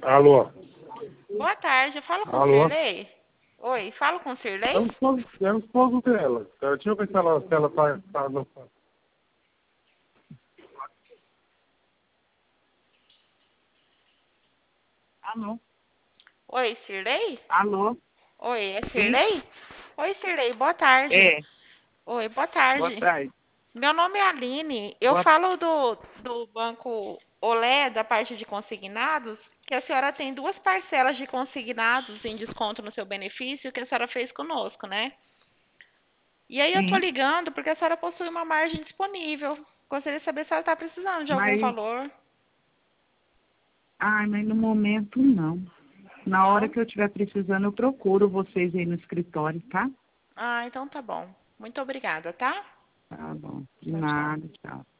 Alô? Boa tarde, eu falo com o Alô? Sirlei? Oi, falo com o Sirlei? É o esposo dela. Deixa eu ver se ela tá no... Alô? Oi, Sirlei? Alô? Oi, é Sim? Sirlei? Oi, Sirlei, boa tarde. É. Oi, boa Boa tarde. tarde. Meu nome é Aline. Eu Boa... falo do Banco Olé, da parte de consignados, que a senhora tem duas parcelas de consignados em desconto no seu benefício que a senhora fez conosco, né? E aí eu tô Sim. ligando porque a senhora possui uma margem disponível. Gostaria de saber se ela está precisando de algum Mas... valor. Ai, mas no momento não. Na hora Não? que eu estiver precisando, eu procuro vocês aí no escritório, tá? Ah, então tá bom. Muito obrigada, tá? Tá bom. De Tchau, tchau. nada, tchau.